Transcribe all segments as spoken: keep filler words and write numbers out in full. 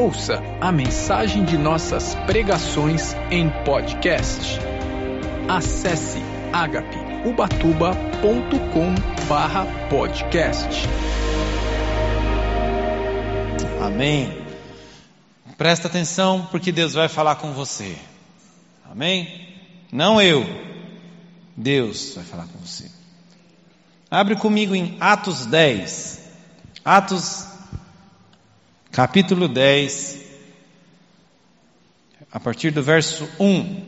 Ouça a mensagem de nossas pregações em podcast. Acesse agape ubatuba ponto com barra podcast. Amém. Presta atenção porque Deus vai falar com você. Amém? Não eu. Deus vai falar com você. Abre comigo em Atos dez. Atos capítulo dez, a partir do verso um.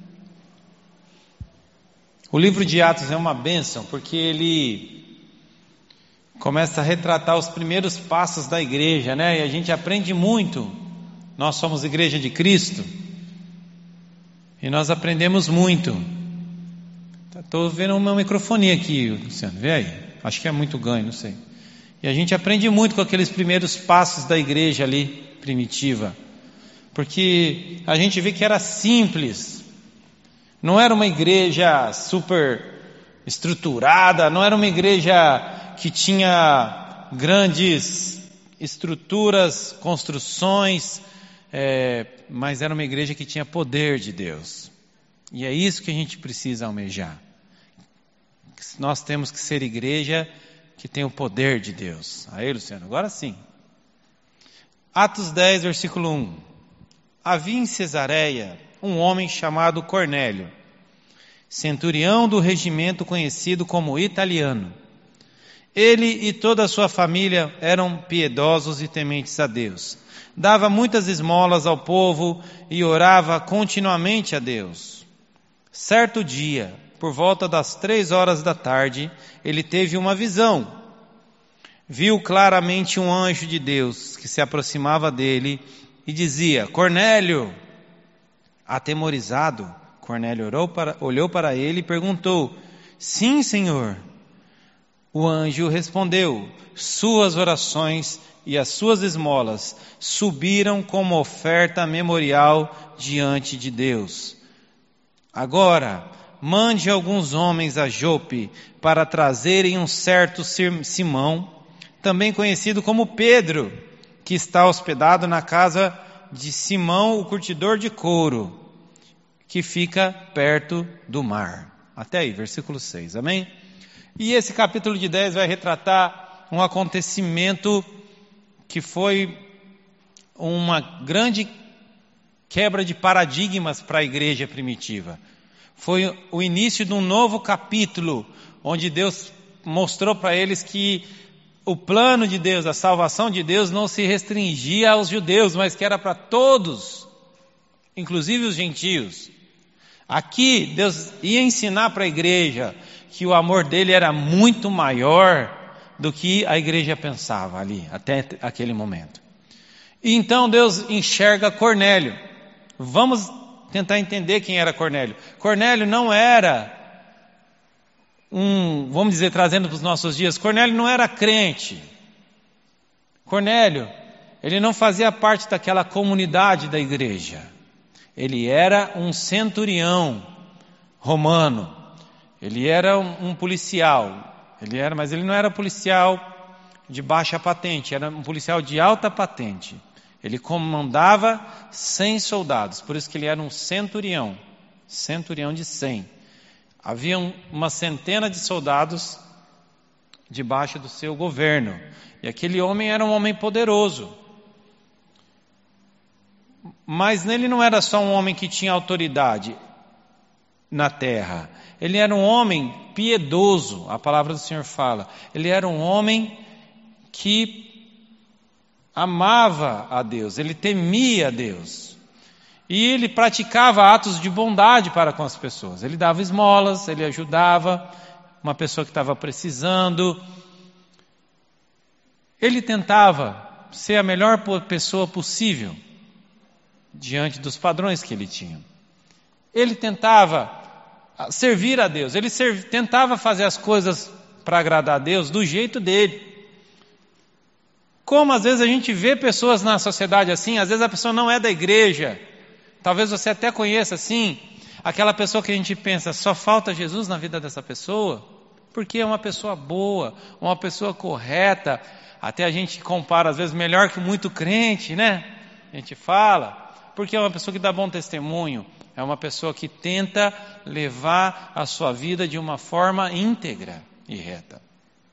O livro de Atos é uma bênção, porque ele começa a retratar os primeiros passos da igreja, né? E a gente aprende muito. Nós somos igreja de Cristo, e nós aprendemos muito. Estou vendo uma microfonia aqui, Luciano, vê aí. Acho que é muito ganho, não sei. E a gente aprende muito com aqueles primeiros passos da igreja ali, primitiva. Porque a gente vê que era simples. Não era uma igreja super estruturada, não era uma igreja que tinha grandes estruturas, construções, é, mas era uma igreja que tinha poder de Deus. E é isso que a gente precisa almejar. Nós temos que ser igreja que tem o poder de Deus. Aí, Luciano, agora sim. Atos dez, versículo um. Havia em Cesareia um homem chamado Cornélio, centurião do regimento conhecido como italiano. Ele e toda a sua família eram piedosos e tementes a Deus. Dava muitas esmolas ao povo e orava continuamente a Deus. Certo dia, por volta das três horas da tarde, ele teve uma visão. Viu claramente um anjo de Deus que se aproximava dele e dizia: Cornélio! Atemorizado, Cornélio olhou para, olhou para ele e perguntou: Sim, Senhor. O anjo respondeu: Suas orações e as suas esmolas subiram como oferta memorial diante de Deus. Agora, mande alguns homens a Jope para trazerem um certo Simão, também conhecido como Pedro, que está hospedado na casa de Simão, o curtidor de couro, que fica perto do mar. Até aí, versículo seis, amém? E esse capítulo de dez vai retratar um acontecimento que foi uma grande quebra de paradigmas para a igreja primitiva. Foi o início de um novo capítulo, onde Deus mostrou para eles que o plano de Deus, a salvação de Deus não se restringia aos judeus, mas que era para todos, inclusive os gentios. Aqui Deus ia ensinar para a igreja que o amor dele era muito maior do que a igreja pensava ali, até aquele momento. E então Deus enxerga Cornélio. Vamos tentar entender quem era Cornélio. Cornélio não era um, vamos dizer, trazendo para os nossos dias, Cornélio não era crente. Cornélio, ele não fazia parte daquela comunidade da igreja. Ele era um centurião romano. Ele era um, um policial. Ele era, mas ele não era policial de baixa patente, era um policial de alta patente. Ele comandava cem soldados, por isso que ele era um centurião, centurião de cem. Havia uma centena de soldados debaixo do seu governo, e aquele homem era um homem poderoso. Mas nele não era só um homem que tinha autoridade na terra, ele era um homem piedoso, a palavra do Senhor fala. Ele era um homem que amava a Deus, ele temia a Deus. E ele praticava atos de bondade para com as pessoas. Ele dava esmolas, ele ajudava uma pessoa que estava precisando. Ele tentava ser a melhor pessoa possível diante dos padrões que ele tinha. Ele tentava servir a Deus, ele serv... tentava fazer as coisas para agradar a Deus do jeito dele. Como às vezes a gente vê pessoas na sociedade assim, às vezes a pessoa não é da igreja, talvez você até conheça assim, aquela pessoa que a gente pensa, só falta Jesus na vida dessa pessoa, porque é uma pessoa boa, uma pessoa correta, até a gente compara às vezes melhor que muito crente, né? A gente fala, porque é uma pessoa que dá bom testemunho, é uma pessoa que tenta levar a sua vida de uma forma íntegra e reta.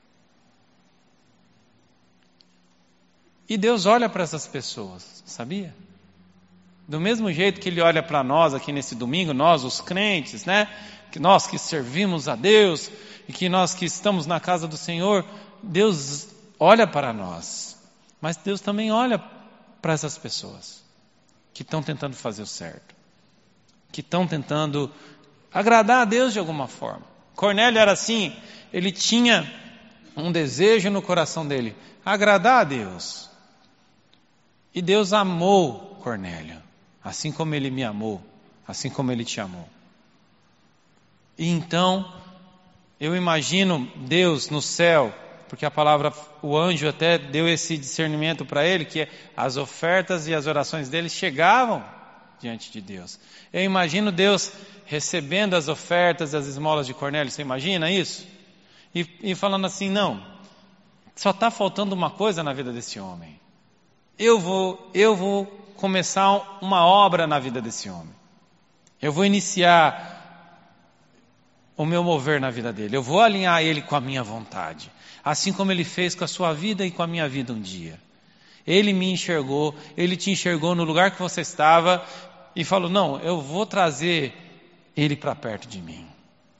E Deus olha para essas pessoas, sabia? Do mesmo jeito que Ele olha para nós aqui nesse domingo, nós os crentes, né? Que nós que servimos a Deus e que nós que estamos na casa do Senhor, Deus olha para nós. Mas Deus também olha para essas pessoas que estão tentando fazer o certo, que estão tentando agradar a Deus de alguma forma. Cornélio era assim, ele tinha um desejo no coração dele, agradar a Deus. E Deus amou Cornélio, assim como Ele me amou, assim como Ele te amou. E então, eu imagino Deus no céu, porque a palavra, o anjo até deu esse discernimento para ele, que as ofertas e as orações dele chegavam diante de Deus. Eu imagino Deus recebendo as ofertas e as esmolas de Cornélio, você imagina isso? E, e falando assim, não, só está faltando uma coisa na vida desse homem. Eu vou, eu vou começar uma obra na vida desse homem. Eu vou iniciar o meu mover na vida dele. Eu vou alinhar ele com a minha vontade. Assim como ele fez com a sua vida e com a minha vida um dia. Ele me enxergou, ele te enxergou no lugar que você estava e falou, não, eu vou trazer ele para perto de mim.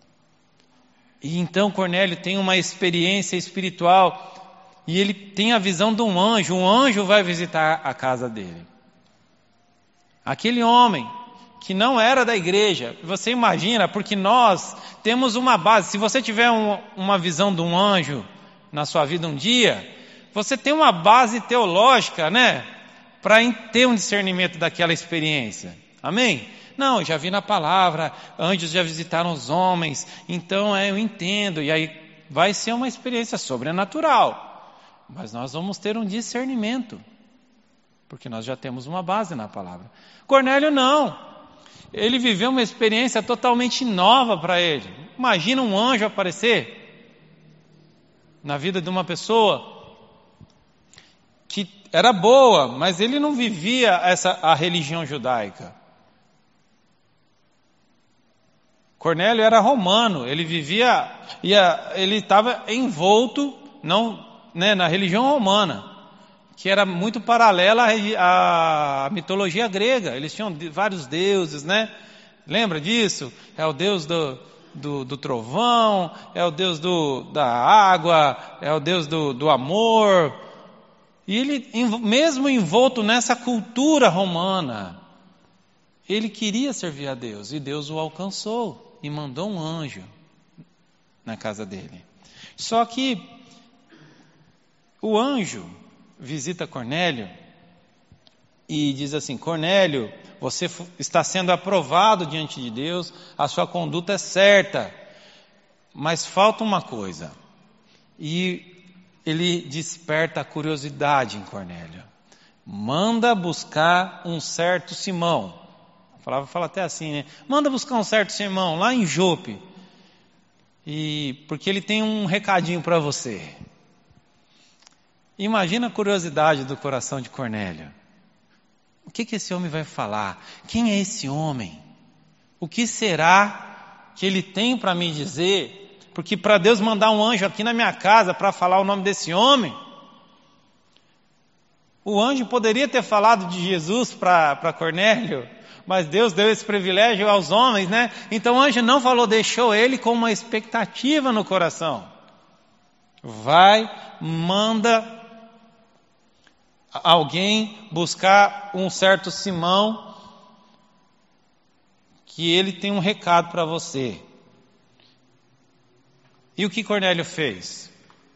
E então Cornélio tem uma experiência espiritual e ele tem a visão de um anjo. Um anjo vai visitar a casa dele. Aquele homem que não era da igreja, você imagina, porque nós temos uma base. Se você tiver um, uma visão de um anjo na sua vida um dia, você tem uma base teológica, né? Para ter um discernimento daquela experiência. Amém? Não, já vi na palavra, anjos já visitaram os homens, então é, eu entendo. E aí vai ser uma experiência sobrenatural. Mas nós vamos ter um discernimento, porque nós já temos uma base na palavra. Cornélio não. Ele viveu uma experiência totalmente nova para ele. Imagina um anjo aparecer na vida de uma pessoa que era boa, mas ele não vivia essa, a religião judaica. Cornélio era romano, ele vivia, ia, ele estava envolto não, né, na religião romana, que era muito paralela à, à mitologia grega. Eles tinham vários deuses, né? Lembra disso? É o deus do, do, do trovão, é o deus do, da água, é o deus do, do amor. E ele, mesmo envolto nessa cultura romana, ele queria servir a Deus, e Deus o alcançou e mandou um anjo na casa dele. Só que o anjo visita Cornélio e diz assim, Cornélio, você está sendo aprovado diante de Deus, a sua conduta é certa, mas falta uma coisa. E ele desperta a curiosidade em Cornélio. Manda buscar um certo Simão. A palavra fala até assim, né? Manda buscar um certo Simão lá em Jope. E porque ele tem um recadinho para você. Imagina a curiosidade do coração de Cornélio. O que, que esse homem vai falar? Quem é esse homem? O que será que ele tem para me dizer? Porque para Deus mandar um anjo aqui na minha casa para falar o nome desse homem, o anjo poderia ter falado de Jesus para Cornélio, mas Deus deu esse privilégio aos homens, né? Então o anjo não falou, deixou ele com uma expectativa no coração. Vai, manda alguém buscar um certo Simão, que ele tem um recado para você. E o que Cornélio fez?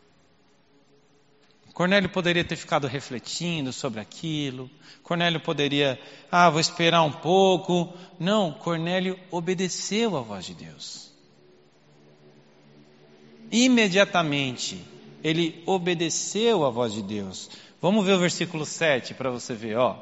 Cornélio poderia ter ficado refletindo sobre aquilo. Cornélio poderia, ah, vou esperar um pouco. Não, Cornélio obedeceu à voz de Deus. Imediatamente, ele obedeceu à voz de Deus. Vamos ver o versículo sete para você ver, ó.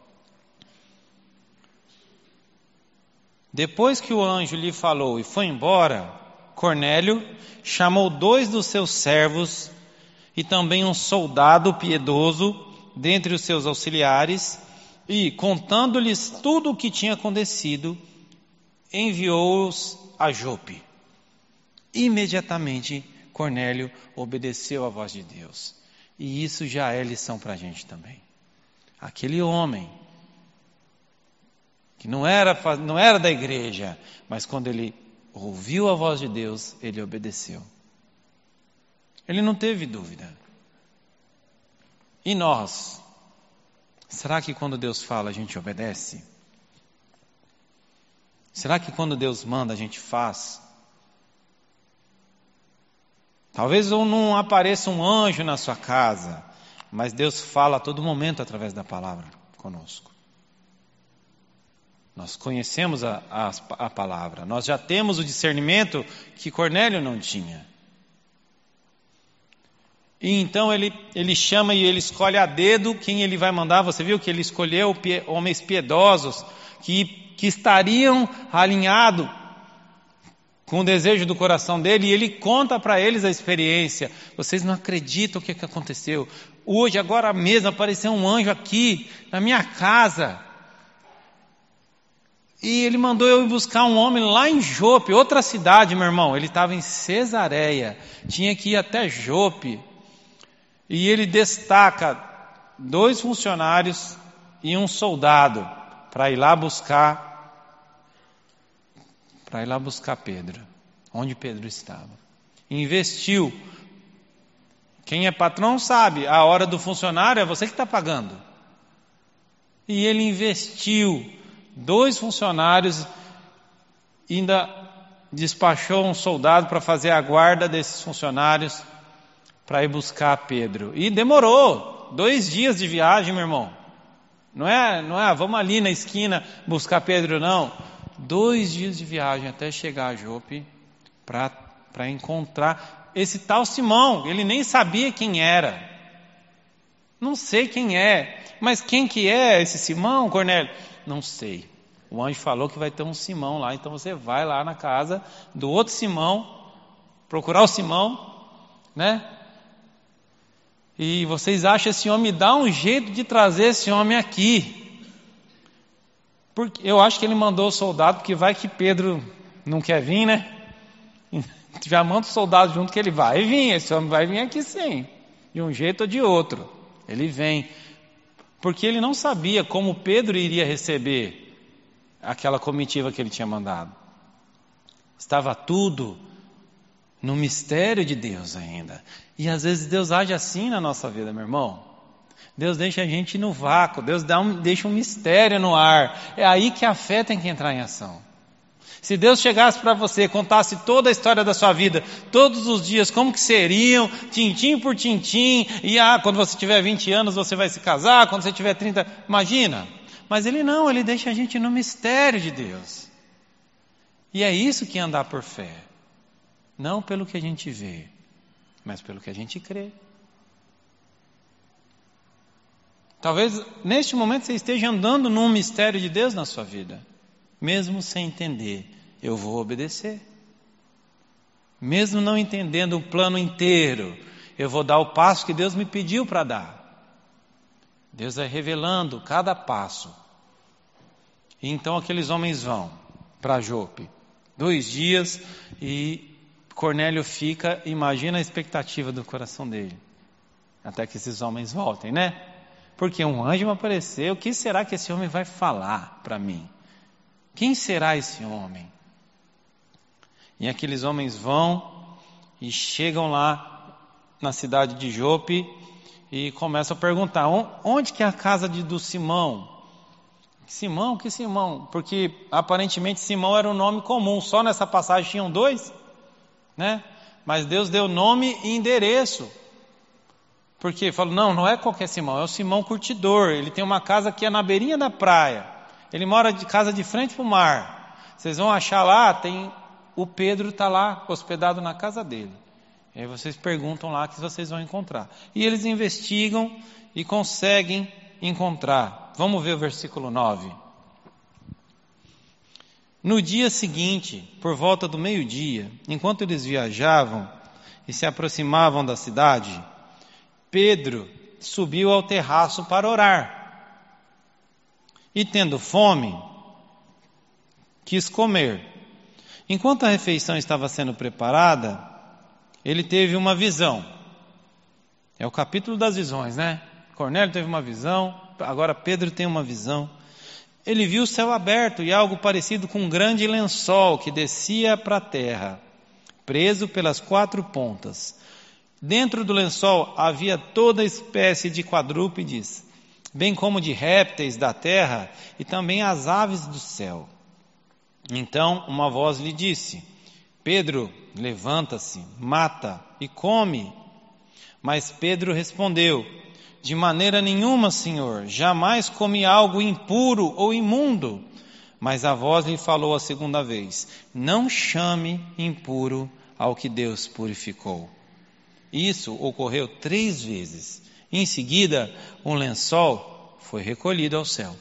Depois que o anjo lhe falou e foi embora, Cornélio chamou dois dos seus servos e também um soldado piedoso dentre os seus auxiliares e, contando-lhes tudo o que tinha acontecido, enviou-os a Jope. Imediatamente, Cornélio obedeceu à voz de Deus. E isso já é lição para a gente também. Aquele homem, que não era, não era da igreja, mas quando ele ouviu a voz de Deus, ele obedeceu. Ele não teve dúvida. E nós? Será que quando Deus fala a gente obedece? Será que quando Deus manda a gente faz? Talvez não apareça um anjo na sua casa, mas Deus fala a todo momento através da palavra conosco. Nós conhecemos a, a, a palavra, nós já temos o discernimento que Cornélio não tinha. E então ele, ele chama e ele escolhe a dedo quem ele vai mandar. Você viu que ele escolheu pie, homens piedosos que, que estariam alinhados com o desejo do coração dele, e ele conta para eles a experiência. Vocês não acreditam o que, que aconteceu. Hoje, agora mesmo, apareceu um anjo aqui na minha casa. E ele mandou eu ir buscar um homem lá em Jope, outra cidade, meu irmão. Ele estava em Cesareia, tinha que ir até Jope. E ele destaca dois funcionários e um soldado para ir lá buscar para ir lá buscar Pedro, onde Pedro estava. Investiu. Quem é patrão sabe, a hora do funcionário é você que está pagando. E ele investiu dois funcionários, ainda despachou um soldado para fazer a guarda desses funcionários, para ir buscar Pedro. E demorou dois dias de viagem, meu irmão. Não é, não é, vamos ali na esquina buscar Pedro, não. Dois dias de viagem até chegar a Jope para encontrar esse tal Simão. Ele nem sabia quem era. Não sei quem é. Mas quem que é esse Simão, Cornélio? Não sei. O anjo falou que vai ter um Simão lá. Então você vai lá na casa do outro Simão, procurar o Simão, né? E vocês acham esse homem, dá um jeito de trazer esse homem aqui. Porque eu acho que ele mandou o soldado, porque vai que Pedro não quer vir, né? Já manda o soldado junto que ele vai vir, esse homem vai vir aqui sim, de um jeito ou de outro. Ele vem, porque ele não sabia como Pedro iria receber aquela comitiva que ele tinha mandado. Estava tudo no mistério de Deus ainda. E às vezes Deus age assim na nossa vida, meu irmão. Deus deixa a gente no vácuo, Deus dá um, deixa um mistério no ar. É aí que a fé tem que entrar em ação. Se Deus chegasse para você, contasse toda a história da sua vida, todos os dias, como que seriam, tintim por tintim, e ah, quando você tiver vinte anos você vai se casar, quando você tiver trinta, imagina. Mas Ele não, Ele deixa a gente no mistério de Deus. E é isso que é andar por fé. Não pelo que a gente vê, mas pelo que a gente crê. Talvez neste momento você esteja andando num mistério de Deus na sua vida. Mesmo sem entender, eu vou obedecer. Mesmo não entendendo o plano inteiro, eu vou dar o passo que Deus me pediu para dar. Deus vai revelando cada passo. E então aqueles homens vão para Jope. Dois dias e Cornélio fica, imagina a expectativa do coração dele. Até que esses homens voltem, né? Porque um anjo me apareceu, o que será que esse homem vai falar para mim? Quem será esse homem? E aqueles homens vão e chegam lá na cidade de Jope e começam a perguntar, onde que é a casa de, do Simão? Simão? Que Simão? Porque aparentemente Simão era um nome comum, só nessa passagem tinham dois, né? Mas Deus deu nome e endereço. Porque falou, não, não é qualquer Simão, é o Simão curtidor. Ele tem uma casa que é na beirinha da praia. Ele mora de casa de frente para o mar. Vocês vão achar lá, tem o Pedro está lá, hospedado na casa dele. E aí vocês perguntam lá que vocês vão encontrar. E eles investigam e conseguem encontrar. Vamos ver o versículo nove. No dia seguinte, por volta do meio-dia, enquanto eles viajavam e se aproximavam da cidade, Pedro subiu ao terraço para orar. E tendo fome, quis comer. Enquanto a refeição estava sendo preparada, ele teve uma visão. É o capítulo das visões, né? Cornélio teve uma visão, agora Pedro tem uma visão. Ele viu o céu aberto e algo parecido com um grande lençol que descia para a terra, preso pelas quatro pontas. Dentro do lençol havia toda espécie de quadrúpedes, bem como de répteis da terra e também as aves do céu. Então uma voz lhe disse: Pedro, levanta-se, mata e come. Mas Pedro respondeu: de maneira nenhuma, Senhor, jamais comi algo impuro ou imundo. Mas a voz lhe falou a segunda vez: não chame impuro ao que Deus purificou. Isso ocorreu três vezes. Em seguida, um lençol foi recolhido ao céu.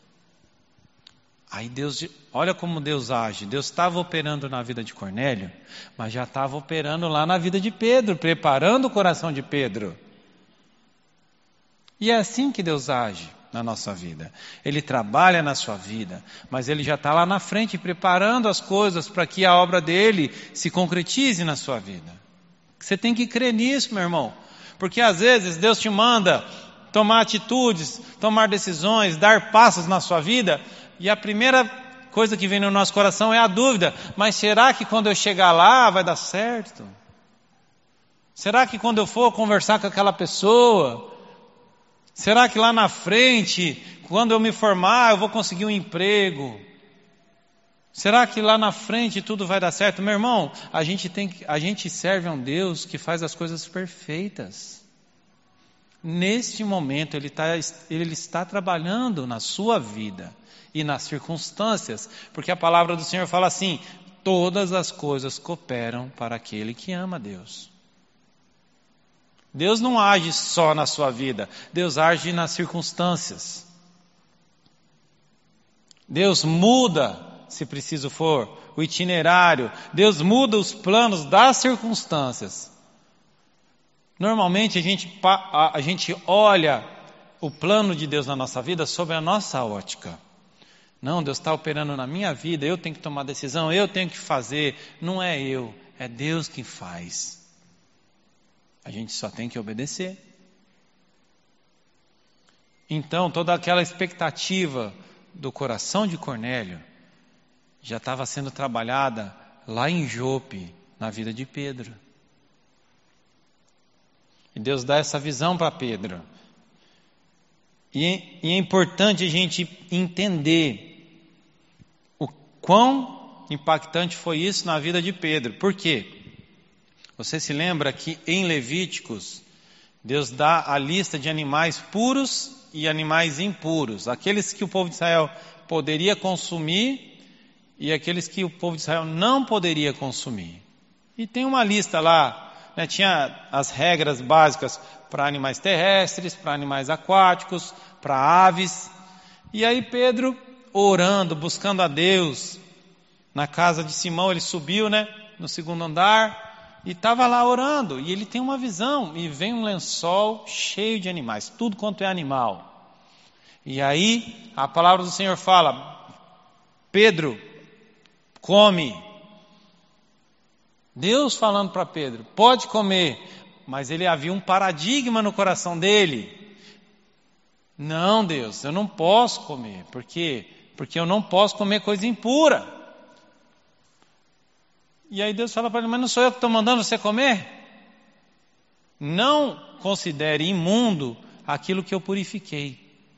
Aí Deus, olha como Deus age. Deus estava operando na vida de Cornélio, mas já estava operando lá na vida de Pedro, preparando o coração de Pedro. E é assim que Deus age na nossa vida. Ele trabalha na sua vida, mas Ele já está lá na frente, preparando as coisas para que a obra dEle se concretize na sua vida. Você tem que crer nisso, meu irmão. Porque às vezes Deus te manda tomar atitudes, tomar decisões, dar passos na sua vida, e a primeira coisa que vem no nosso coração é a dúvida: mas será que quando eu chegar lá vai dar certo? Será que quando eu for conversar com aquela pessoa, será que lá na frente, quando eu me formar, eu vou conseguir um emprego? Será que lá na frente tudo vai dar certo? Meu irmão, a gente, tem, a gente serve a um Deus que faz as coisas perfeitas. Neste momento, Ele, tá, ele está trabalhando na sua vida e nas circunstâncias, porque a palavra do Senhor fala assim: todas as coisas cooperam para aquele que ama a Deus. Deus não age só na sua vida, Deus age nas circunstâncias. Deus muda, se preciso for, o itinerário. Deus muda os planos das circunstâncias. Normalmente a gente, a, a gente olha o plano de Deus na nossa vida sob a nossa ótica. Não, Deus está operando na minha vida, eu tenho que tomar decisão, eu tenho que fazer. Não é eu, é Deus quem faz. A gente só tem que obedecer. Então, toda aquela expectativa do coração de Cornélio já estava sendo trabalhada lá em Jope, na vida de Pedro. E Deus dá essa visão para Pedro. E é, e é importante a gente entender o quão impactante foi isso na vida de Pedro. Por quê? Você se lembra que em Levíticos, Deus dá a lista de animais puros e animais impuros. Aqueles que o povo de Israel poderia consumir e aqueles que o povo de Israel não poderia consumir. E tem uma lista lá, né? Tinha as regras básicas para animais terrestres, para animais aquáticos, para aves. E aí Pedro, orando, buscando a Deus, na casa de Simão, ele subiu, né, no segundo andar, e estava lá orando, e ele tem uma visão, e vem um lençol cheio de animais, tudo quanto é animal. E aí a palavra do Senhor fala: Pedro, come. Deus falando para Pedro: pode comer. Mas ele havia um paradigma no coração dele. Não, Deus, eu não posso comer. Por quê? Porque eu não posso comer coisa impura. E aí Deus fala para ele: mas não sou eu que estou mandando você comer? Não considere imundo aquilo que eu purifiquei.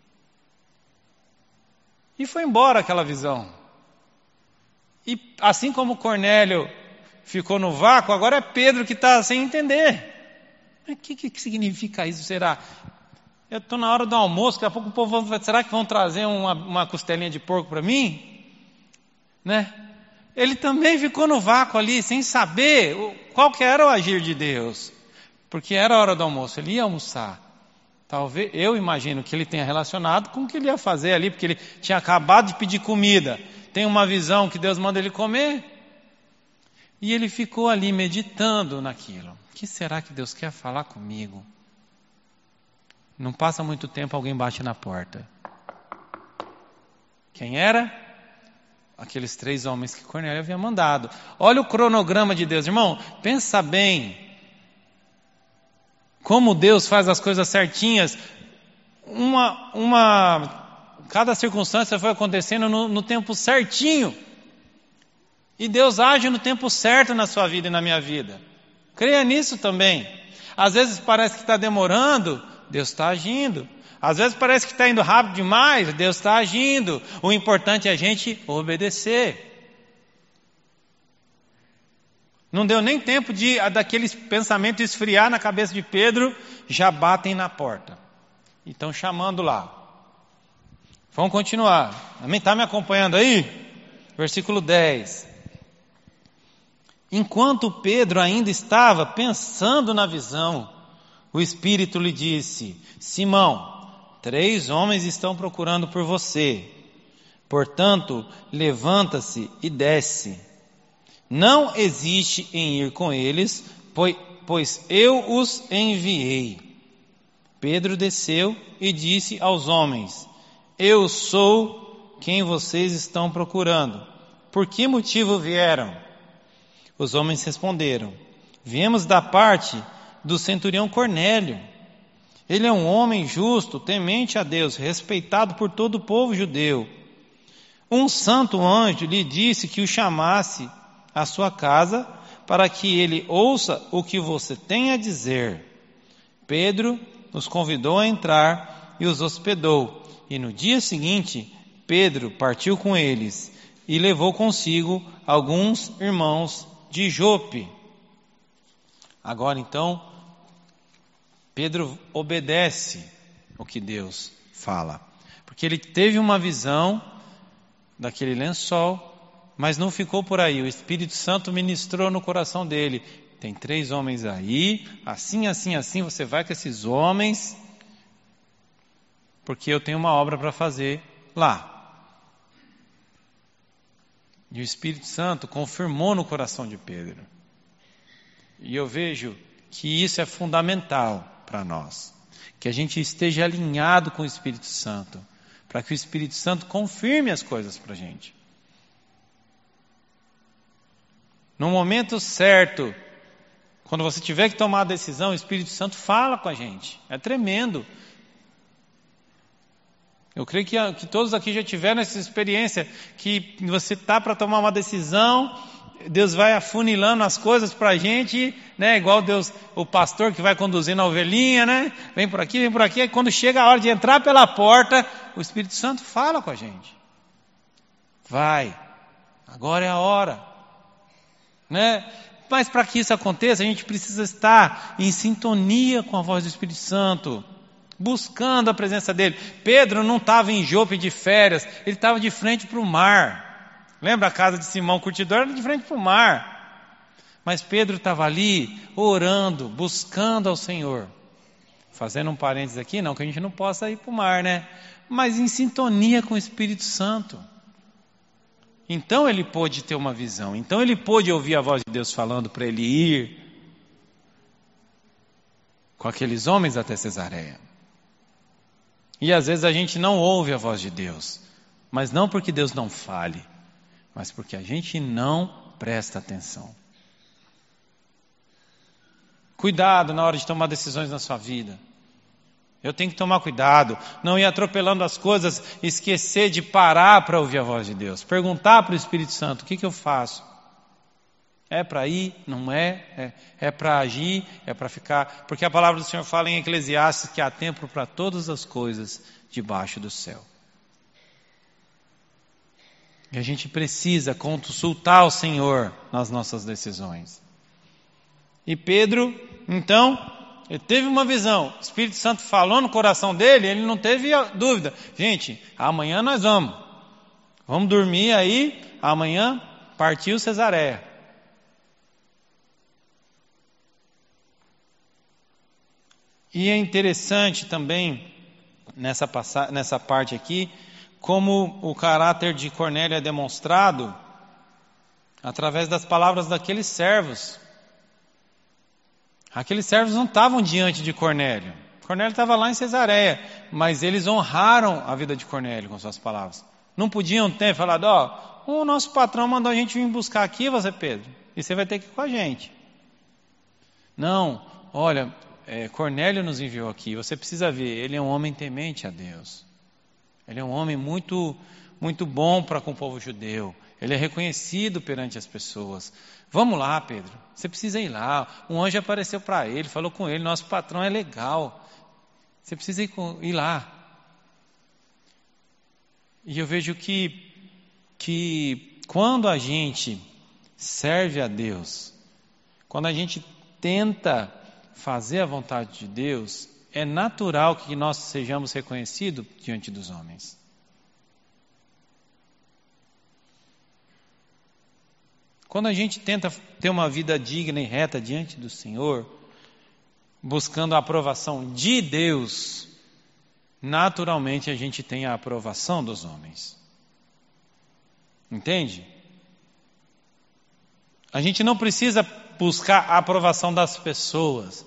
E foi embora aquela visão. E assim como Cornélio ficou no vácuo, agora é Pedro que está sem entender. Mas o que, que significa isso, será? Eu estou na hora do almoço, daqui a pouco o povo vai, será que vão trazer uma, uma costelinha de porco para mim? Né? Ele também ficou no vácuo ali, sem saber qual que era o agir de Deus. Porque era a hora do almoço, ele ia almoçar. Talvez, eu imagino que ele tenha relacionado com o que ele ia fazer ali, porque ele tinha acabado de pedir comida. Tem uma visão que Deus manda ele comer. E ele ficou ali meditando naquilo. O que será que Deus quer falar comigo? Não passa muito tempo, alguém bate na porta. Quem era? Aqueles três homens que Cornélio havia mandado. Olha o cronograma de Deus, irmão. Pensa bem. Como Deus faz as coisas certinhas. Uma, uma, cada circunstância foi acontecendo no, no tempo certinho. E Deus age no tempo certo na sua vida e na minha vida. Creia nisso também. Às vezes parece que está demorando, Deus está agindo. Às vezes parece que está indo rápido demais, Deus está agindo. O importante é a gente obedecer. Não deu nem tempo de daqueles pensamentos esfriar na cabeça de Pedro, já batem na porta. E estão chamando lá. Vamos continuar. Está me acompanhando aí? Versículo dez. Enquanto Pedro ainda estava pensando na visão, o Espírito lhe disse: Simão, três homens estão procurando por você. Portanto, levanta-se e desce. Não hesite em ir com eles, pois eu os enviei. Pedro desceu e disse aos homens: Eu sou quem vocês estão procurando. Por que motivo vieram? Os homens responderam: Viemos da parte do centurião Cornélio. Ele é um homem justo, temente a Deus, respeitado por todo o povo judeu. Um santo anjo lhe disse que o chamasse à sua casa para que ele ouça o que você tem a dizer. Pedro os convidou a entrar e os hospedou. E no dia seguinte, Pedro partiu com eles e levou consigo alguns irmãos de Jope. Agora então, Pedro obedece o que Deus fala. Porque ele teve uma visão daquele lençol, mas não ficou por aí. O Espírito Santo ministrou no coração dele: tem três homens aí, assim, assim, assim, você vai com esses homens, porque eu tenho uma obra para fazer lá. E o Espírito Santo confirmou no coração de Pedro. E eu vejo que isso é fundamental para nós. Que a gente esteja alinhado com o Espírito Santo, para que o Espírito Santo confirme as coisas para a gente. No momento certo, quando você tiver que tomar a decisão, o Espírito Santo fala com a gente. É tremendo. Eu creio que, que todos aqui já tiveram essa experiência, que você está para tomar uma decisão, Deus vai afunilando as coisas para a gente, né? Igual Deus, o pastor que vai conduzindo a ovelhinha, né? Vem por aqui, vem por aqui, e quando chega a hora de entrar pela porta, o Espírito Santo fala com a gente. Vai, agora é a hora, né? Mas para que isso aconteça, a gente precisa estar em sintonia com a voz do Espírito Santo, buscando a presença dele. Pedro não estava em Jope de férias, ele estava de frente para o mar. Lembra a casa de Simão Curtidor? Era de frente para o mar. Mas Pedro estava ali, orando, buscando ao Senhor. Fazendo um parênteses aqui, não que a gente não possa ir para o mar, né? Mas em sintonia com o Espírito Santo. Então ele pôde ter uma visão. Então ele pôde ouvir a voz de Deus falando para ele ir com aqueles homens até Cesareia. E às vezes a gente não ouve a voz de Deus, mas não porque Deus não fale, mas porque a gente não presta atenção. Cuidado na hora de tomar decisões na sua vida. Eu tenho que tomar cuidado, não ir atropelando as coisas, esquecer de parar para ouvir a voz de Deus, perguntar para o Espírito Santo: o que, que eu faço? É para ir? Não é? É, é para agir? É para ficar? Porque a palavra do Senhor fala em Eclesiastes que há tempo para todas as coisas debaixo do céu. E a gente precisa consultar o Senhor nas nossas decisões. E Pedro, então, ele teve uma visão. O Espírito Santo falou no coração dele, ele não teve dúvida. Gente, amanhã nós vamos. Vamos dormir aí, amanhã partiu Cesareia. E é interessante também, nessa, passa- nessa parte aqui, como o caráter de Cornélio é demonstrado através das palavras daqueles servos. Aqueles servos não estavam diante de Cornélio. Cornélio estava lá em Cesareia, mas eles honraram a vida de Cornélio com suas palavras. Não podiam ter falado, ó, o nosso patrão mandou a gente vir buscar aqui, você, Pedro, e você vai ter que ir com a gente. Não, olha, é, Cornélio nos enviou aqui, você precisa ver, ele é um homem temente a Deus. Ele é um homem muito, muito bom para com o povo judeu. Ele é reconhecido perante as pessoas. Vamos lá, Pedro, você precisa ir lá. Um anjo apareceu para ele, falou com ele, nosso patrão é legal. Você precisa ir, com, ir lá. E eu vejo que, que quando a gente serve a Deus, quando a gente tenta fazer a vontade de Deus, é natural que nós sejamos reconhecidos diante dos homens. Quando a gente tenta ter uma vida digna e reta diante do Senhor, buscando a aprovação de Deus, naturalmente a gente tem a aprovação dos homens. Entende? A gente não precisa buscar a aprovação das pessoas.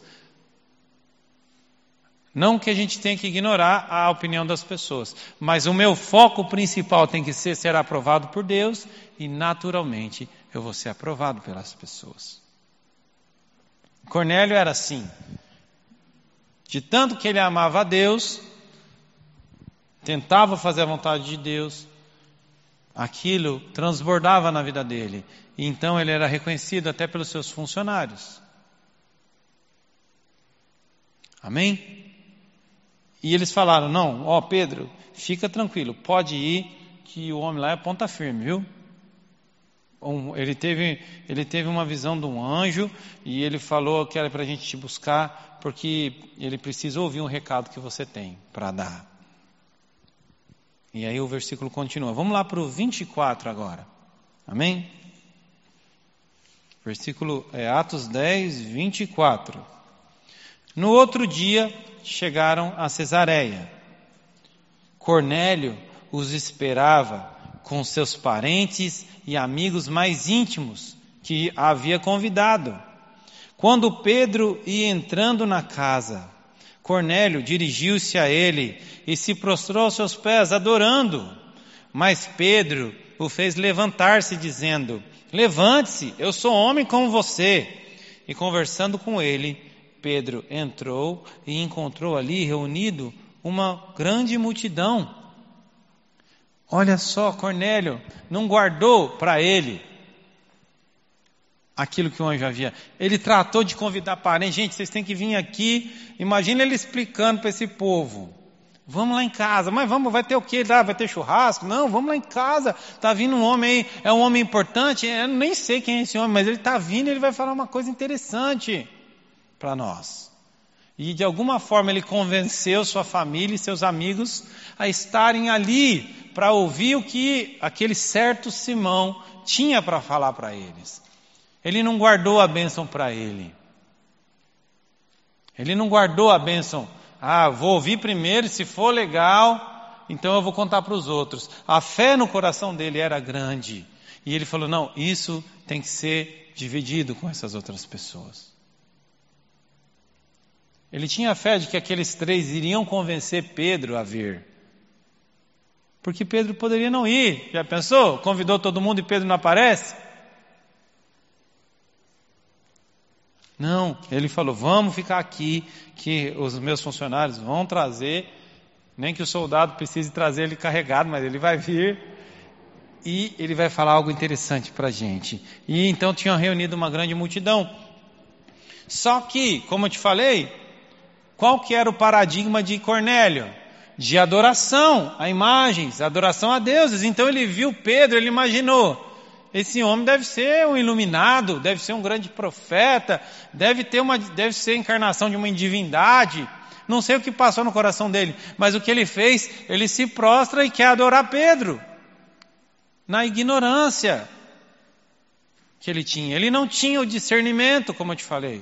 Não que a gente tenha que ignorar a opinião das pessoas, mas o meu foco principal tem que ser ser aprovado por Deus e naturalmente eu vou ser aprovado pelas pessoas. Cornélio era assim. De tanto que ele amava a Deus, tentava fazer a vontade de Deus, aquilo transbordava na vida dele. E então ele era reconhecido até pelos seus funcionários. Amém? E eles falaram, não, ó Pedro, fica tranquilo, pode ir, que o homem lá é ponta firme, viu? Um, ele, teve, ele teve uma visão de um anjo, e ele falou que era para a gente te buscar, porque ele precisa ouvir um recado que você tem para dar. E aí o versículo continua. Vamos lá para o vinte e quatro agora. Amém? Versículo é Atos dez, vinte e quatro. No outro dia chegaram a Cesareia. Cornélio os esperava com seus parentes e amigos mais íntimos que havia convidado. Quando Pedro ia entrando na casa, Cornélio dirigiu-se a ele e se prostrou aos seus pés, adorando. Mas Pedro o fez levantar-se, dizendo, levante-se, eu sou homem como você. E conversando com ele, Pedro entrou e encontrou ali reunido uma grande multidão. Olha só, Cornélio não guardou para ele aquilo que o anjo havia. Ele tratou de convidar parentes. Gente, vocês têm que vir aqui. Imagina ele explicando para esse povo. Vamos lá em casa. Mas vamos, vai ter o quê? Vai ter churrasco? Não, vamos lá em casa. Está vindo um homem aí, é um homem importante. Eu nem sei quem é esse homem, mas ele está vindo e ele vai falar uma coisa interessante para nós. E de alguma forma ele convenceu sua família e seus amigos a estarem ali para ouvir o que aquele certo Simão tinha para falar para eles. Ele não guardou a bênção para ele. Ele não guardou a bênção. Ah, vou ouvir primeiro, se for legal, então eu vou contar para os outros. A fé no coração dele era grande. E ele falou, não, isso tem que ser dividido com essas outras pessoas. Ele tinha fé de que aqueles três iriam convencer Pedro a vir. Porque Pedro poderia não ir. Já pensou? Convidou todo mundo e Pedro não aparece? Não, ele falou, vamos ficar aqui, que os meus funcionários vão trazer, nem que o soldado precise trazer ele carregado, mas ele vai vir e ele vai falar algo interessante para a gente. E então tinham reunido uma grande multidão. Só que, como eu te falei, qual que era o paradigma de Cornélio? De adoração a imagens, adoração a deuses. Então ele viu Pedro, ele imaginou, esse homem deve ser um iluminado, deve ser um grande profeta, deve ter uma, deve ser a encarnação de uma divindade. Não sei o que passou no coração dele, mas o que ele fez, ele se prostra e quer adorar Pedro. Na ignorância que ele tinha. Ele não tinha o discernimento, como eu te falei.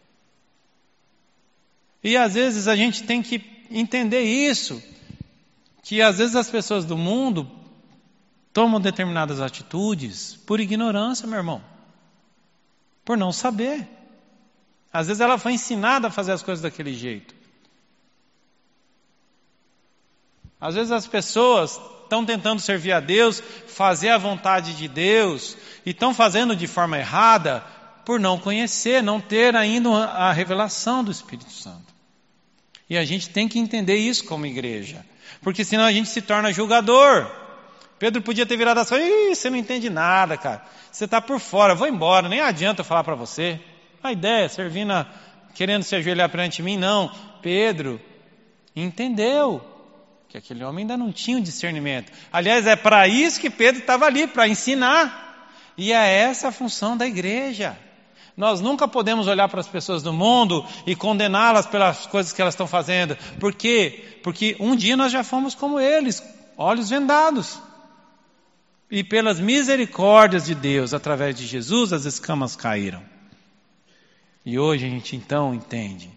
E às vezes a gente tem que entender isso, que às vezes as pessoas do mundo tomam determinadas atitudes por ignorância, meu irmão, por não saber. Às vezes ela foi ensinada a fazer as coisas daquele jeito. Às vezes as pessoas estão tentando servir a Deus, fazer a vontade de Deus, e estão fazendo de forma errada por não conhecer, não ter ainda a revelação do Espírito Santo. E a gente tem que entender isso como igreja, porque senão a gente se torna julgador. Pedro podia ter virado assim: Ih, você não entende nada, cara. Você está por fora, vou embora, nem adianta eu falar para você. A ideia, servindo, a, querendo se ajoelhar perante mim, não. Pedro entendeu que aquele homem ainda não tinha o discernimento. Aliás, é para isso que Pedro estava ali, para ensinar. E é essa a função da igreja. Nós nunca podemos olhar para as pessoas do mundo e condená-las pelas coisas que elas estão fazendo. Por quê? Porque um dia nós já fomos como eles, olhos vendados. E pelas misericórdias de Deus, através de Jesus, as escamas caíram. E hoje a gente então entende.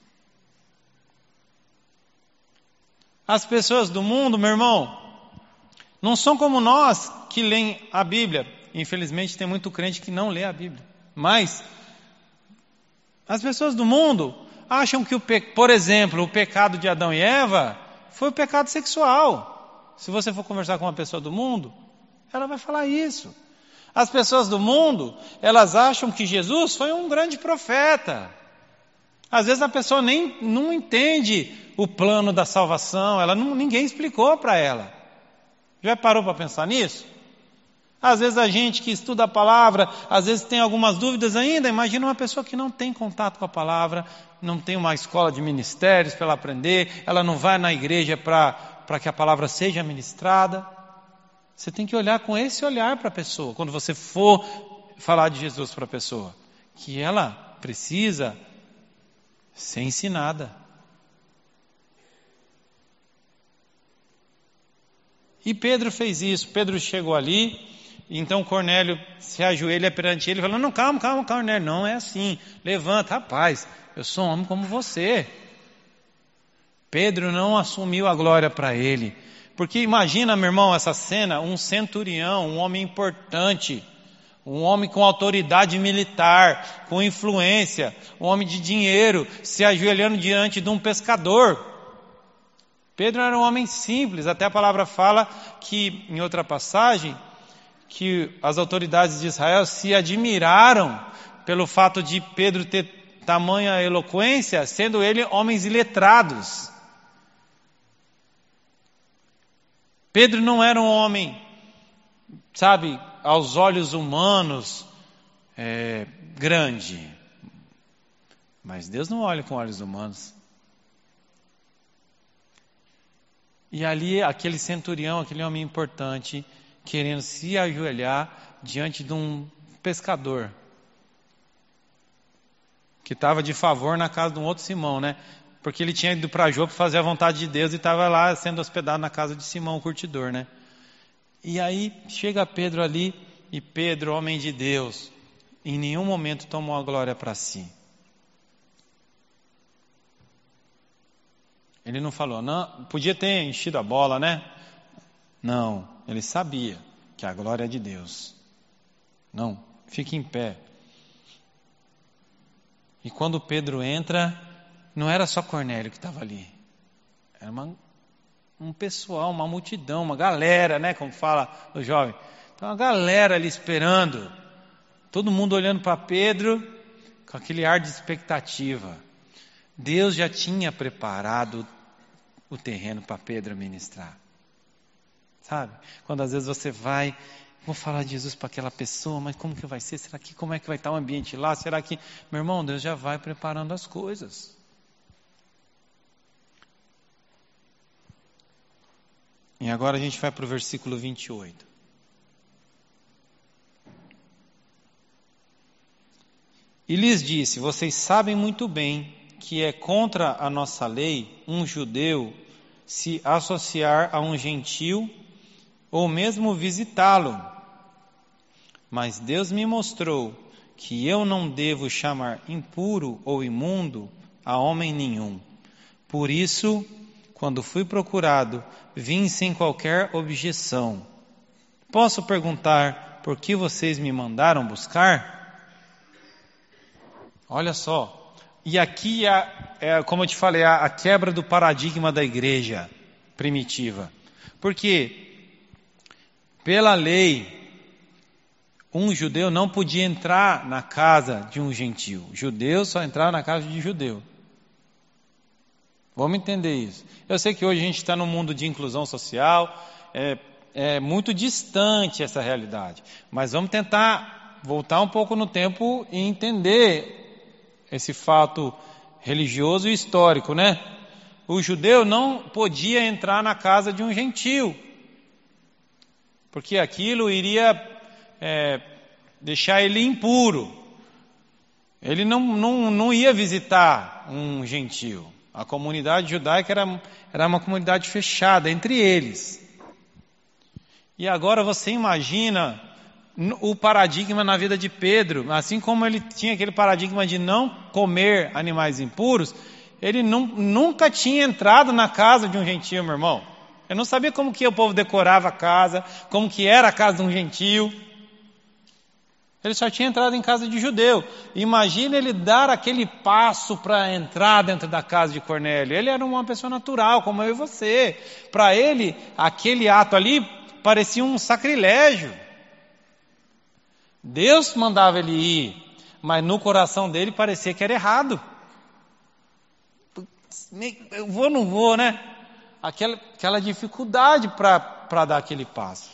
As pessoas do mundo, meu irmão, não são como nós que leem a Bíblia. Infelizmente tem muito crente que não lê a Bíblia. Mas as pessoas do mundo acham que, o pe... por exemplo, o pecado de Adão e Eva foi o pecado sexual. Se você for conversar com uma pessoa do mundo, ela vai falar isso. As pessoas do mundo, elas acham que Jesus foi um grande profeta. Às vezes a pessoa nem não entende o plano da salvação, ela não, ninguém explicou para ela. Já parou para pensar nisso? Às vezes a gente que estuda a palavra, às vezes tem algumas dúvidas ainda. Imagina uma pessoa que não tem contato com a palavra, não tem uma escola de ministérios para ela aprender, ela não vai na igreja para, para que a palavra seja ministrada. Você tem que olhar com esse olhar para a pessoa, quando você for falar de Jesus para a pessoa, que ela precisa ser ensinada. E Pedro fez isso. Pedro chegou ali, então Cornélio se ajoelha perante ele, falando: não, calma, calma, Cornélio, não é assim, levanta, rapaz, eu sou um homem como você. Pedro não assumiu a glória para ele, porque imagina, meu irmão, essa cena, um centurião, um homem importante, um homem com autoridade militar, com influência, um homem de dinheiro, se ajoelhando diante de um pescador. Pedro era um homem simples, até a palavra fala que, em outra passagem, que as autoridades de Israel se admiraram pelo fato de Pedro ter tamanha eloquência, sendo ele homens iletrados. Pedro não era um homem, sabe, aos olhos humanos, é, grande. Mas Deus não olha com olhos humanos. E ali aquele centurião, aquele homem importante, querendo se ajoelhar diante de um pescador, que estava de favor na casa de um outro Simão, né? Porque ele tinha ido para Jope fazer a vontade de Deus e estava lá sendo hospedado na casa de Simão, o curtidor, né? E aí chega Pedro ali, e Pedro, homem de Deus, em nenhum momento tomou a glória para si. Ele não falou, não, podia ter enchido a bola, né? Não, ele sabia que a glória é de Deus. Não, fique em pé. E quando Pedro entra, não era só Cornélio que estava ali. Era uma, um pessoal, uma multidão, uma galera, né? Como fala o jovem. Então, uma galera ali esperando. Todo mundo olhando para Pedro com aquele ar de expectativa. Deus já tinha preparado o terreno para Pedro ministrar. Sabe? Quando às vezes você vai, vou falar de Jesus para aquela pessoa, mas como que vai ser? Será que, como é que vai estar o ambiente lá? Será que, meu irmão, Deus já vai preparando as coisas. E agora a gente vai para o versículo vinte e oito. E lhes disse, vocês sabem muito bem que é contra a nossa lei um judeu se associar a um gentil ou mesmo visitá-lo. Mas Deus me mostrou que eu não devo chamar impuro ou imundo a homem nenhum. Por isso, quando fui procurado, vim sem qualquer objeção. Posso perguntar por que vocês me mandaram buscar? Olha só. E aqui, é, é, como eu te falei, a, a quebra do paradigma da igreja primitiva. Porque Pela lei, um judeu não podia entrar na casa de um gentio. Judeu só entrava na casa de judeu. Vamos entender isso. Eu sei que hoje a gente está num mundo de inclusão social, é, é muito distante essa realidade. Mas vamos tentar voltar um pouco no tempo e entender esse fato religioso e histórico, né? O judeu não podia entrar na casa de um gentio, porque aquilo iria é, deixar ele impuro. Ele não, não, não ia visitar um gentio. A comunidade judaica era, era uma comunidade fechada entre eles. E agora você imagina o paradigma na vida de Pedro. Assim como ele tinha aquele paradigma de não comer animais impuros, ele não, nunca tinha entrado na casa de um gentio, meu irmão. Eu não sabia como que o povo decorava a casa, como que era a casa de um gentio. Ele só tinha entrado em casa de judeu. Imagina ele dar aquele passo para entrar dentro da casa de Cornélio. Ele era uma pessoa natural, como eu e você. Para ele, aquele ato ali parecia um sacrilégio. Deus mandava ele ir, mas no coração dele parecia que era errado. Eu vou ou não vou, né? Aquela, aquela dificuldade para dar aquele passo.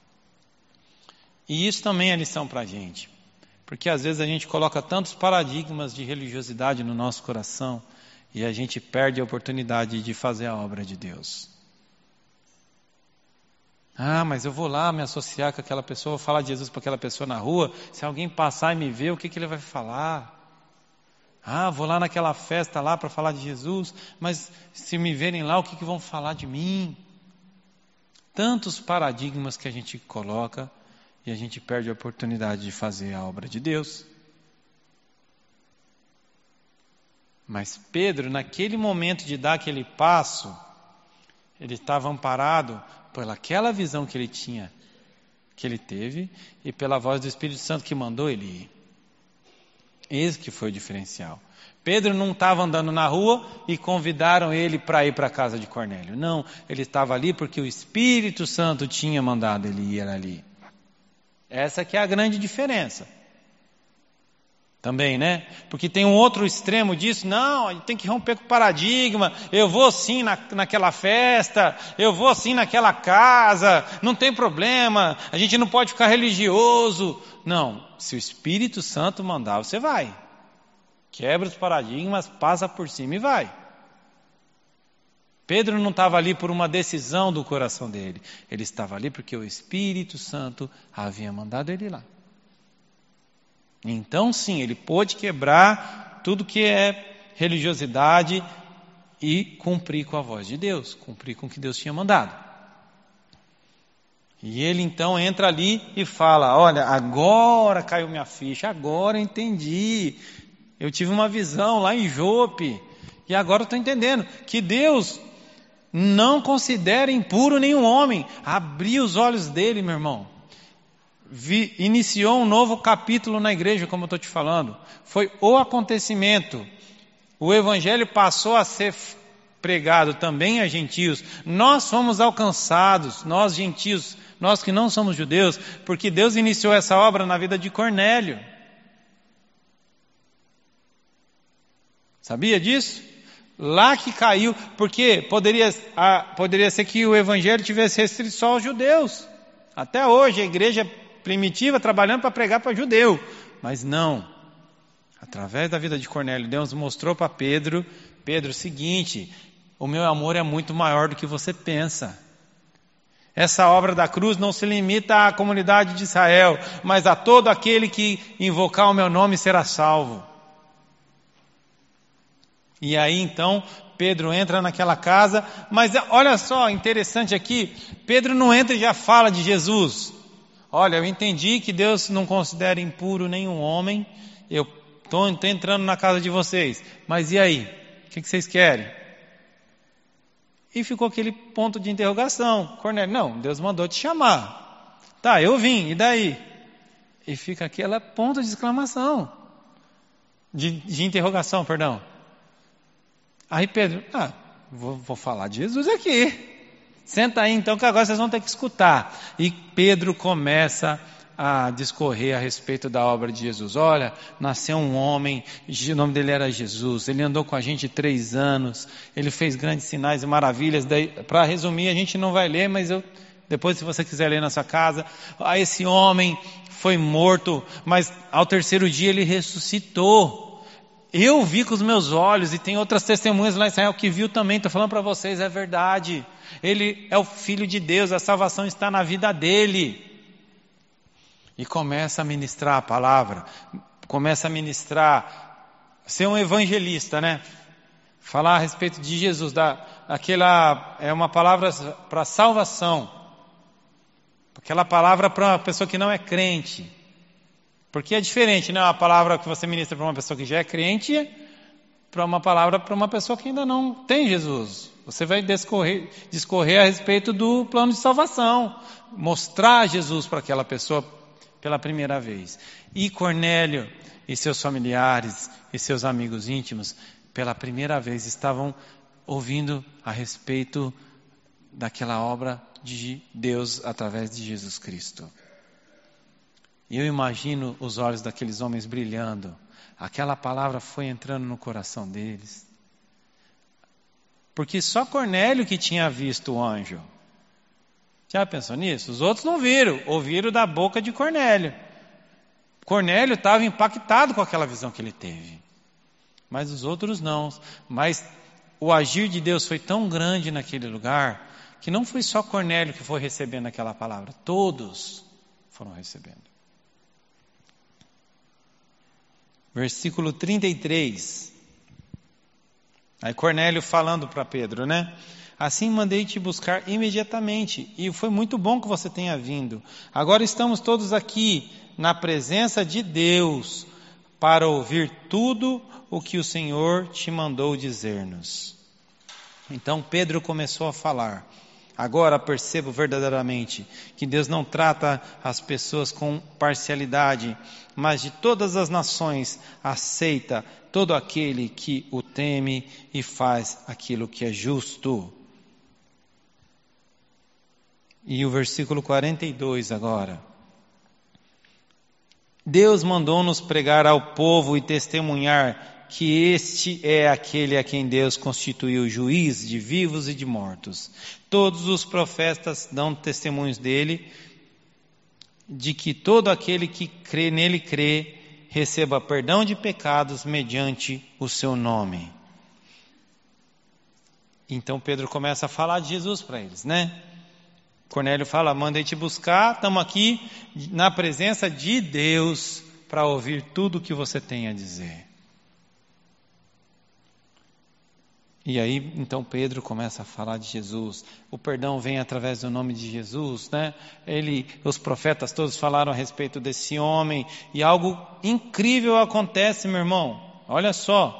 E isso também é lição para a gente, porque às vezes a gente coloca tantos paradigmas de religiosidade no nosso coração e a gente perde a oportunidade de fazer a obra de Deus. Ah, mas eu vou lá me associar com aquela pessoa, vou falar de Jesus para aquela pessoa na rua, se alguém passar e me ver, o que, que ele vai falar? Ah, vou lá naquela festa lá para falar de Jesus, mas se me verem lá, o que, que vão falar de mim? Tantos paradigmas que a gente coloca e a gente perde a oportunidade de fazer a obra de Deus. Mas Pedro, naquele momento de dar aquele passo, ele estava amparado pelaquela visão que ele tinha, que ele teve, e pela voz do Espírito Santo que mandou ele ir. Esse que foi o diferencial. Pedro não estava andando na rua e convidaram ele para ir para a casa de Cornélio. Não, ele estava ali porque o Espírito Santo tinha mandado ele ir ali. Essa que é a grande diferença. Também, né? Porque tem um outro extremo disso. Não, a gente tem que romper com o paradigma. Eu vou sim na, naquela festa, eu vou sim naquela casa, não tem problema, a gente não pode ficar religioso. Não, se o Espírito Santo mandar, você vai. Quebra os paradigmas, passa por cima e vai. Pedro não estava ali por uma decisão do coração dele. Ele estava ali porque o Espírito Santo havia mandado ele lá. Então sim, ele pôde quebrar tudo que é religiosidade e cumprir com a voz de Deus, cumprir com o que Deus tinha mandado. E ele então entra ali e fala, olha, agora caiu minha ficha, agora eu entendi. Eu tive uma visão lá em Jope e agora eu estou entendendo que Deus não considera impuro nenhum homem. Abriu os olhos dele, meu irmão. Vi, iniciou um novo capítulo na igreja, como eu estou te falando. Foi o acontecimento. O evangelho passou a ser pregado também a gentios. Nós fomos alcançados, nós gentios, nós que não somos judeus, porque Deus iniciou essa obra na vida de Cornélio. Sabia disso? Lá que caiu, porque poderia, a, poderia ser que o evangelho tivesse restrito só aos judeus. Até hoje a igreja primitiva trabalhando para pregar para judeu. Mas não. Através da vida de Cornélio, Deus mostrou para Pedro, Pedro, o seguinte, o meu amor é muito maior do que você pensa. Essa obra da cruz não se limita à comunidade de Israel, mas a todo aquele que invocar o meu nome será salvo. E aí então Pedro entra naquela casa, mas olha só, interessante aqui, Pedro não entra e já fala de Jesus. Olha, eu entendi que Deus não considera impuro nenhum homem, eu estou entrando na casa de vocês, mas e aí? O que vocês querem? E ficou aquele ponto de interrogação. Cornélio, não, Deus mandou te chamar. Tá, eu vim, e daí? E fica aquele ponto de exclamação, de, de interrogação, perdão. Aí Pedro, ah, vou, vou falar de Jesus aqui. Senta aí então que agora vocês vão ter que escutar. E Pedro começa a discorrer a respeito da obra de Jesus. Olha, nasceu um homem, o nome dele era Jesus, ele andou com a gente três anos, ele fez grandes sinais e maravilhas. Para resumir, a gente não vai ler, mas eu, depois se você quiser ler na sua casa, ah, esse homem foi morto, mas ao terceiro dia ele ressuscitou. Eu vi com os meus olhos, e tem outras testemunhas lá em Israel que viu também, estou falando para vocês, é verdade. Ele é o Filho de Deus, a salvação está na vida dele. E começa a ministrar a palavra, começa a ministrar, ser um evangelista, né? Falar a respeito de Jesus, da, aquela, é uma palavra para salvação, aquela palavra para uma pessoa que não é crente, porque é diferente, né? Uma palavra que você ministra para uma pessoa que já é crente, para uma palavra para uma pessoa que ainda não tem Jesus. Você vai discorrer, discorrer a respeito do plano de salvação, mostrar Jesus para aquela pessoa pela primeira vez. E Cornélio e seus familiares e seus amigos íntimos, pela primeira vez, estavam ouvindo a respeito daquela obra de Deus através de Jesus Cristo. E eu imagino os olhos daqueles homens brilhando. Aquela palavra foi entrando no coração deles. Porque só Cornélio que tinha visto o anjo. Já pensou nisso? Os outros não viram, ouviram da boca de Cornélio. Cornélio estava impactado com aquela visão que ele teve. Mas os outros não. Mas o agir de Deus foi tão grande naquele lugar, que não foi só Cornélio que foi recebendo aquela palavra. Todos foram recebendo. Versículo trinta e três. Aí Cornélio falando para Pedro, né? Assim mandei te buscar imediatamente, e foi muito bom que você tenha vindo. Agora estamos todos aqui na presença de Deus para ouvir tudo o que o Senhor te mandou dizer-nos. Então Pedro começou a falar. Agora percebo verdadeiramente que Deus não trata as pessoas com parcialidade, mas de todas as nações aceita todo aquele que o teme e faz aquilo que é justo. E o versículo quarenta e dois agora. Deus mandou-nos pregar ao povo e testemunhar que este é aquele a quem Deus constituiu juiz de vivos e de mortos. Todos os profetas dão testemunhos dele, de que todo aquele que crê nele crê, receba perdão de pecados mediante o seu nome. Então Pedro começa a falar de Jesus para eles, né? Cornélio fala, mandei te buscar, estamos aqui na presença de Deus para ouvir tudo o que você tem a dizer. E aí, então Pedro começa a falar de Jesus. O perdão vem através do nome de Jesus, né? Ele, os profetas todos falaram a respeito desse homem, e algo incrível acontece, meu irmão. Olha só.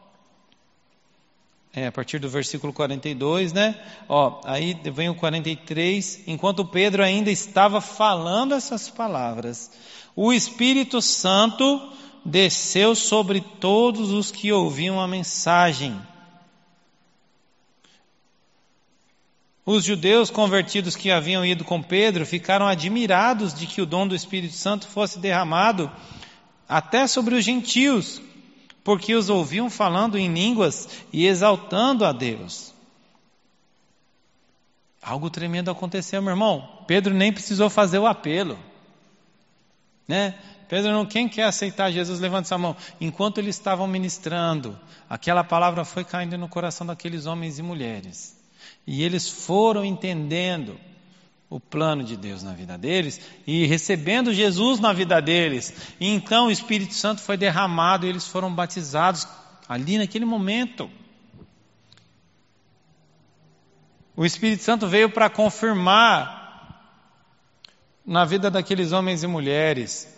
É, a partir do versículo quarenta e dois, né? Ó, aí vem o quarenta e três. Enquanto Pedro ainda estava falando essas palavras, o Espírito Santo desceu sobre todos os que ouviam a mensagem. Os judeus convertidos que haviam ido com Pedro ficaram admirados de que o dom do Espírito Santo fosse derramado até sobre os gentios, porque os ouviam falando em línguas e exaltando a Deus. Algo tremendo aconteceu, meu irmão. Pedro nem precisou fazer o apelo, né? Pedro, não, quem quer aceitar Jesus, levanta essa mão. Enquanto eles estavam ministrando, aquela palavra foi caindo no coração daqueles homens e mulheres. E eles foram entendendo o plano de Deus na vida deles e recebendo Jesus na vida deles. E então o Espírito Santo foi derramado e eles foram batizados ali naquele momento. O Espírito Santo veio para confirmar na vida daqueles homens e mulheres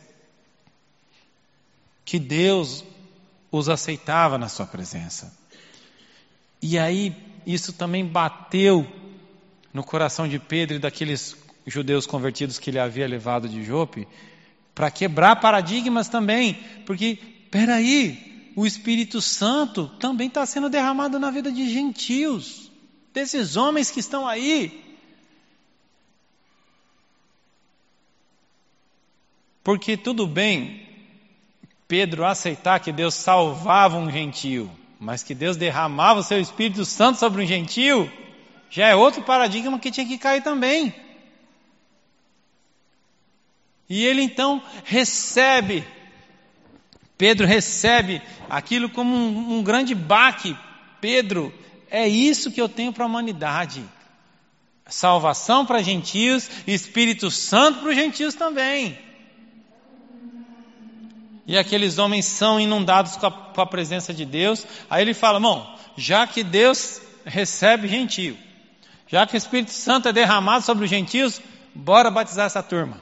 que Deus os aceitava na sua presença. E aí isso também bateu no coração de Pedro e daqueles judeus convertidos que ele havia levado de Jope, para quebrar paradigmas também, porque, peraí, o Espírito Santo também está sendo derramado na vida de gentios, desses homens que estão aí, Porque tudo bem Pedro aceitar que Deus salvava um gentio, mas que Deus derramava o seu Espírito Santo sobre um gentio, já é outro paradigma que tinha que cair também. E ele então recebe, Pedro recebe aquilo como um, um grande baque. Pedro, é isso que eu tenho para a humanidade. Salvação para gentios, Espírito Santo para os gentios também. E aqueles homens são inundados com a, com a presença de Deus. Aí ele fala, bom, já que Deus recebe gentio, já que o Espírito Santo é derramado sobre os gentios, bora batizar essa turma.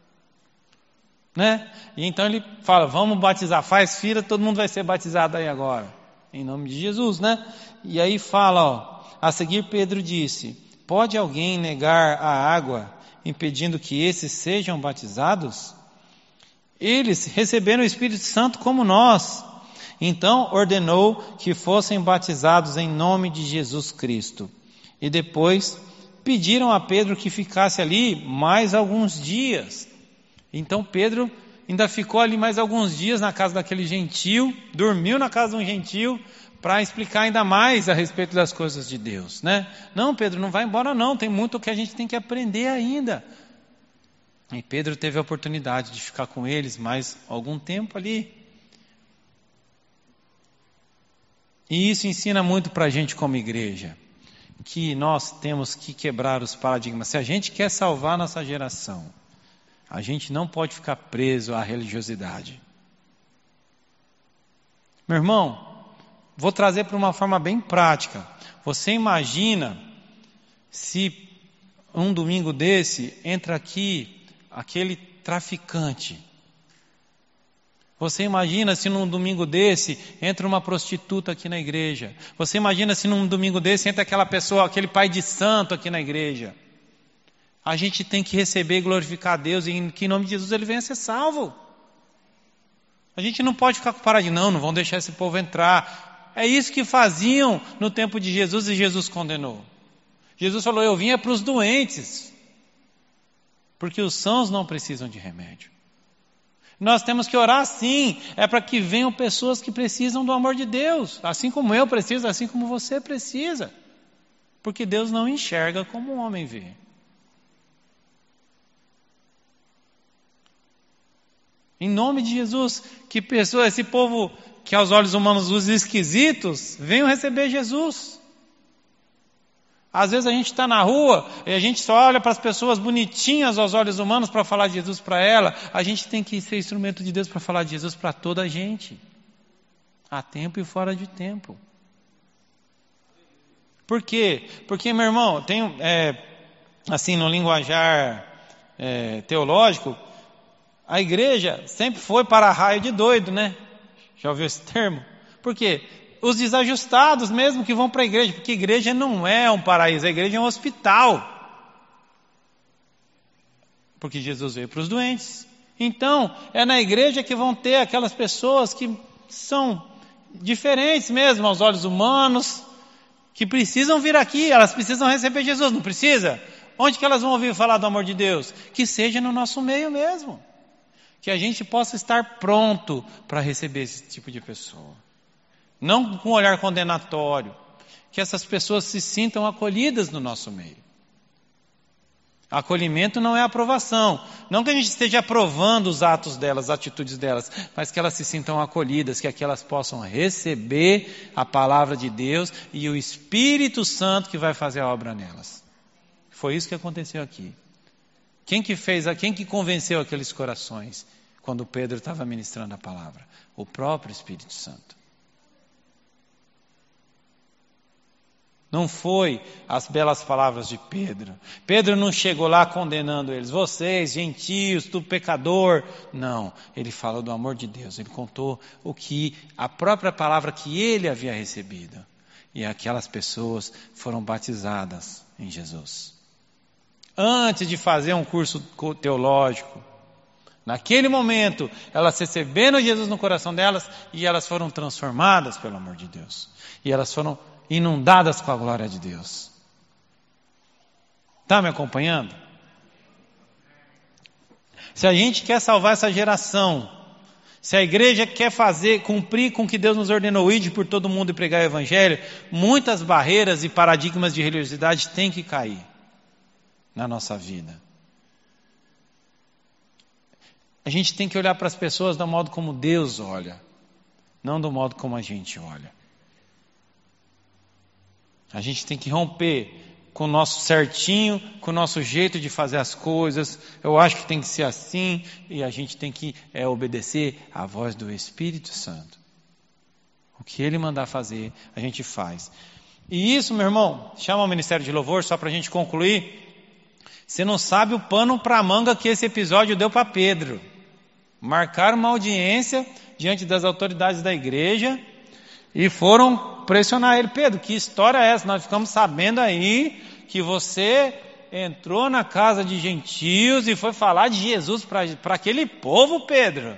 Né? E então ele fala, vamos batizar, faz fila, todo mundo vai ser batizado aí agora. Em nome de Jesus, né? E aí fala, ó, a seguir Pedro disse, pode alguém negar a água, impedindo que esses sejam batizados? Eles receberam o Espírito Santo como nós. Então ordenou que fossem batizados em nome de Jesus Cristo. E depois pediram a Pedro que ficasse ali mais alguns dias. Então Pedro ainda ficou ali mais alguns dias na casa daquele gentio, dormiu na casa de um gentio, para explicar ainda mais a respeito das coisas de Deus, né? Não, Pedro, não vai embora não, tem muito que a gente tem que aprender ainda. E Pedro teve a oportunidade de ficar com eles mais algum tempo ali. E isso ensina muito para a gente como igreja, que nós temos que quebrar os paradigmas. Se a gente quer salvar nossa geração, a gente não pode ficar preso à religiosidade. Meu irmão, vou trazer para uma forma bem prática. Você imagina se um domingo desse entra aqui aquele traficante. Você imagina se num domingo desse entra uma prostituta aqui na igreja. Você imagina se num domingo desse entra aquela pessoa, aquele pai de santo aqui na igreja. A gente tem que receber e glorificar a Deus e que em nome de Jesus ele venha ser salvo. A gente não pode ficar com paradigma, não, não vão deixar esse povo entrar. É isso que faziam no tempo de Jesus e Jesus condenou. Jesus falou, eu vim é para os doentes, porque os sãos não precisam de remédio. Nós temos que orar sim, é para que venham pessoas que precisam do amor de Deus, assim como eu preciso, assim como você precisa, porque Deus não enxerga como o homem vê. Em nome de Jesus, que pessoa, esse povo que aos olhos humanos os esquisitos, venham receber Jesus. Às vezes a gente está na rua e a gente só olha para as pessoas bonitinhas aos olhos humanos para falar de Jesus para ela. A gente tem que ser instrumento de Deus para falar de Jesus para toda a gente. A tempo e fora de tempo. Por quê? Porque, meu irmão, tem, é, assim, no linguajar é, teológico, a igreja sempre foi para raio de doido, né? Já ouviu esse termo? Por quê? Os desajustados mesmo que vão para a igreja, porque a igreja não é um paraíso, a igreja é um hospital. Porque Jesus veio para os doentes. Então, é na igreja que vão ter aquelas pessoas que são diferentes mesmo aos olhos humanos, que precisam vir aqui, elas precisam receber Jesus, não precisa? Onde que elas vão ouvir falar do amor de Deus? Que seja no nosso meio mesmo. Que a gente possa estar pronto para receber esse tipo de pessoa. Não com um olhar condenatório. Que essas pessoas se sintam acolhidas no nosso meio. Acolhimento não é aprovação. Não que a gente esteja aprovando os atos delas, as atitudes delas, mas que elas se sintam acolhidas, que aqui elas possam receber a palavra de Deus e o Espírito Santo que vai fazer a obra nelas. Foi isso que aconteceu aqui. Quem que fez, quem que convenceu aqueles corações quando Pedro estava ministrando a palavra? O próprio Espírito Santo. Não foi as belas palavras de Pedro. Pedro não chegou lá condenando eles. Vocês, gentios, tu pecador. Não, ele falou do amor de Deus. Ele contou o que, a própria palavra que ele havia recebido. E aquelas pessoas foram batizadas em Jesus. Antes de fazer um curso teológico, naquele momento, elas receberam Jesus no coração delas e elas foram transformadas pelo amor de Deus. E elas foram inundadas com a glória de Deus. Está me acompanhando? Se a gente quer salvar essa geração, se a igreja quer fazer, cumprir com o que Deus nos ordenou, ir por todo mundo e pregar o evangelho, muitas barreiras e paradigmas de religiosidade têm que cair na nossa vida. A gente tem que olhar para as pessoas do modo como Deus olha, não do modo como a gente olha. A gente tem que romper com o nosso certinho, com o nosso jeito de fazer as coisas. Eu acho que tem que ser assim, e a gente tem que é, obedecer à voz do Espírito Santo. O que Ele mandar fazer, a gente faz. E isso, meu irmão, chama o Ministério de Louvor, só para a gente concluir. Você não sabe o pano para a manga que esse episódio deu para Pedro. Marcaram uma audiência diante das autoridades da igreja e foram pressionar ele. Pedro, que história é essa? Nós ficamos sabendo aí que você entrou na casa de gentios e foi falar de Jesus para aquele povo, Pedro.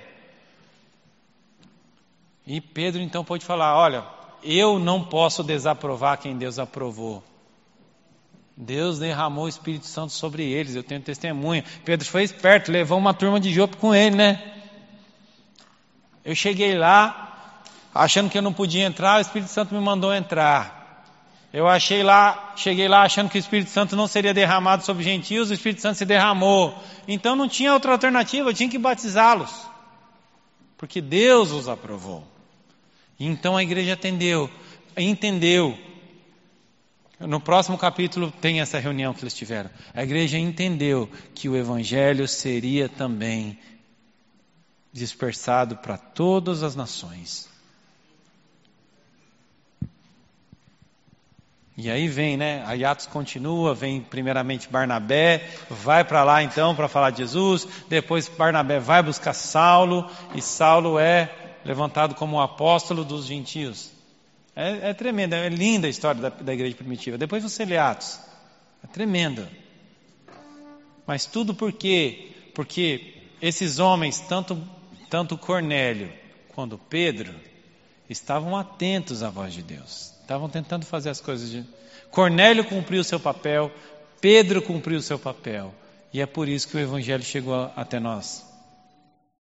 E Pedro então pôde falar, olha, eu não posso desaprovar quem Deus aprovou. Deus derramou o Espírito Santo sobre eles, eu tenho testemunha. Pedro foi esperto, levou uma turma de Jope com ele, né? Eu cheguei lá, achando que eu não podia entrar, o Espírito Santo me mandou entrar. Eu achei lá, cheguei lá achando que o Espírito Santo não seria derramado sobre gentios, o Espírito Santo se derramou. Então não tinha outra alternativa, eu tinha que batizá-los. Porque Deus os aprovou. E então a igreja atendeu, entendeu. No próximo capítulo tem essa reunião que eles tiveram. A igreja entendeu que o evangelho seria também dispersado para todas as nações. E aí vem, né? A Atos continua, vem primeiramente Barnabé, vai para lá então para falar de Jesus, depois Barnabé vai buscar Saulo, e Saulo é levantado como o apóstolo dos gentios. É, é tremenda, é linda a história da, da igreja primitiva. Depois você lê Atos. É tremenda. Mas tudo por quê? Porque esses homens, tanto, tanto Cornélio quanto Pedro, estavam atentos à voz de Deus. Estavam tentando fazer as coisas de... Cornélio cumpriu o seu papel, Pedro cumpriu o seu papel. E é por isso que o evangelho chegou até nós.